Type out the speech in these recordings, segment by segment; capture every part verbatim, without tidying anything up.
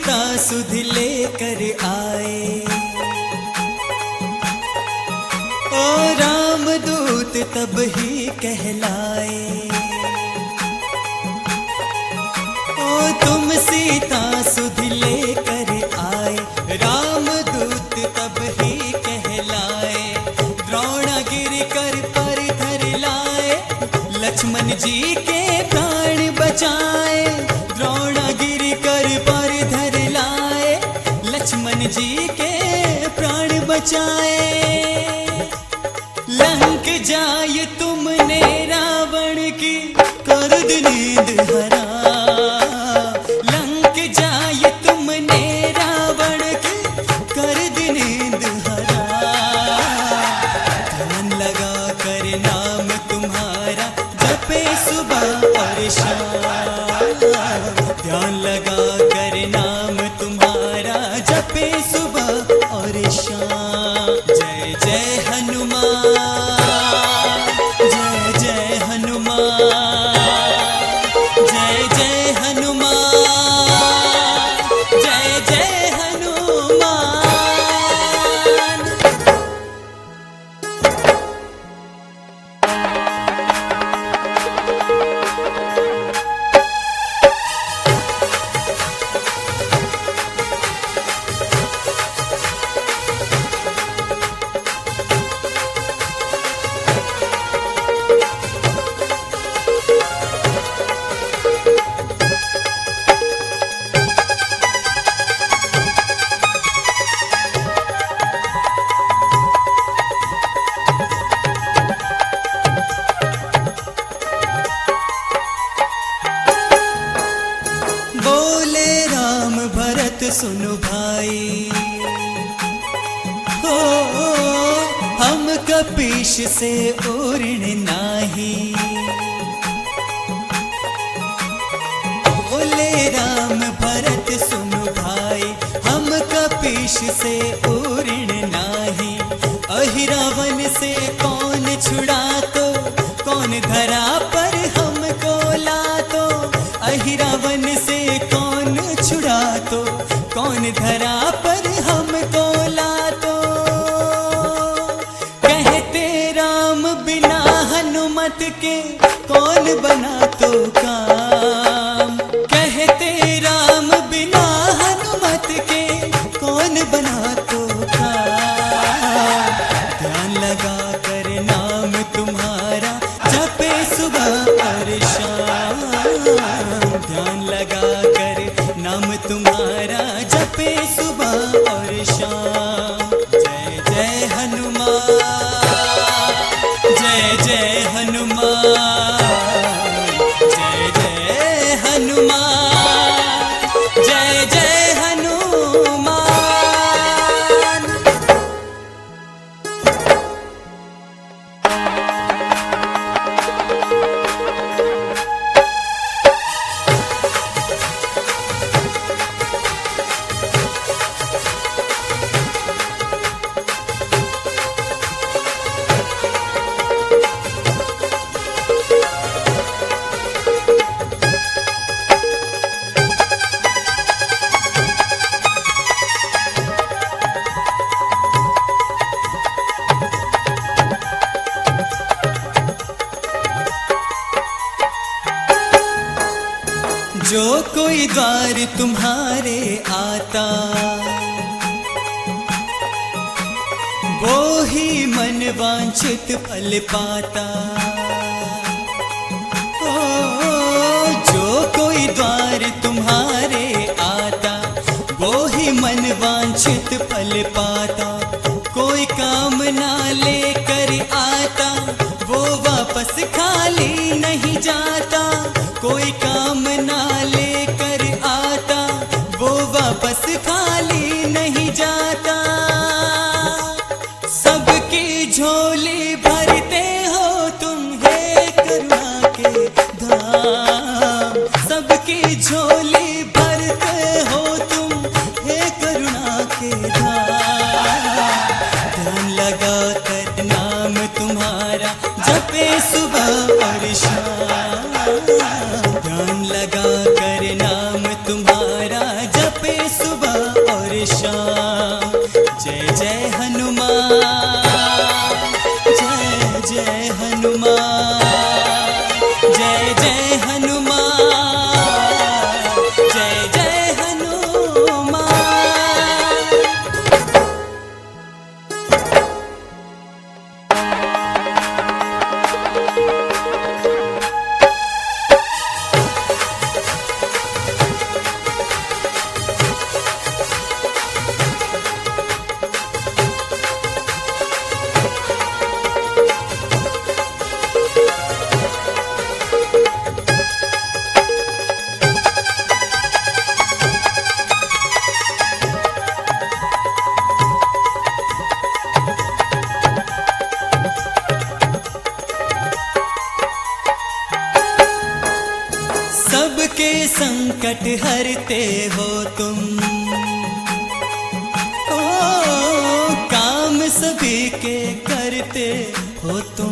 सीता सुध लेकर आए। ओ रामदूत तब ही कहलाए। ओ तुम सीता सुध लेकर आए, रामदूत तब ही कहलाए। द्रोणागिर कर पर धर लाए, लक्ष्मण जी के प्राण बचाए। द्रोणागिर कर पर धर लाए, लक्ष्मण जी के प्राण बचाए। लंक जाय तुमने रावण की कर दी नींद हराम। लंक जाय तुमने रावण की कर दी नींद हराम। ध्यान लगा कर नाम तुम्हारा जपे सुबह और शाम। ध्यान लगा कर नाम तुम्हारा जपे सुबह और शाम। जय जय हनुमान, जय जय हनुमान, जय जय हनुमान, जय जय हनुमान। बोले राम भरत सुनो भाई, हो हम कपीश से ओरण नाही। बोले राम भरत सुनो भाई, हम कपीश से ओरण नाही। अहिरावन से कौन छुड़ा तो, कौन धरा पर हमको ला तो। अहिरावन से कौन छुड़ा तो, कौन धरा पर हमको ला तो। कहते राम बिना हनुमत के कौन बना तो काम। कहते राम बिना हनुमत के कौन बना तो काम। ध्यान लगा कर नाम तुम्हारा जपे सुबह और शाम। ध्यान लगा कर नाम तुम्हारा जपे सुबह और शाम। जय जय हनुमान, जय जय हनुमान, जय जय हनुमान, जय जय हनुमान। जो कोई द्वार तुम्हारे आता, वो ही मन वांछित फल पाता। ओ, जो कोई द्वार तुम्हारे आता, वो ही मन वांछित फल पाता। कोई काम ना लेकर आता, वो वापस खाली नहीं जाता। कोई काम ना लेकर आता, वो वापस खाली नहीं जाता। सबकी झोली भरते हो तुम हे करुणा के धाम। सबकी झोली भरते हो तुम हे करुणा के धाम। ध्यान लगा कर नाम तुम्हारा जपे सुबह और शाम। ध्यान लगा कर नाम तुम्हारा जपे सुबह सबके संकट हरते हो तुम, ओ काम सभी के करते हो तुम,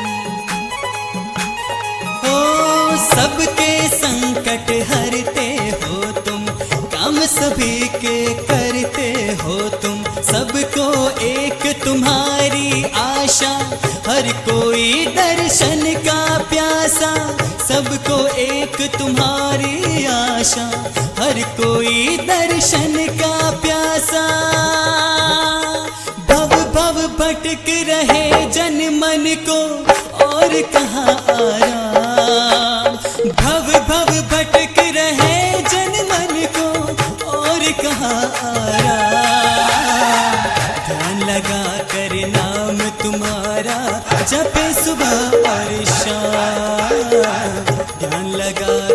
ओ सबके संकट हरते हो तुम, काम सभी के करते हो तुम। सबको एक तुम्हारी आशा, हर कोई दर्शन का प्यासा, सबको एक तुम्हारी आशा, हर कोई दर्शन का प्यासा। भव भव भटक रहे जन मन को और कहाँ आराम, भव भव भटक रहे जन मन को और कहाँ आराम। ध्यान लगा कर नाम तुम्हारा जपे सुबह और शाम, ध्यान लगा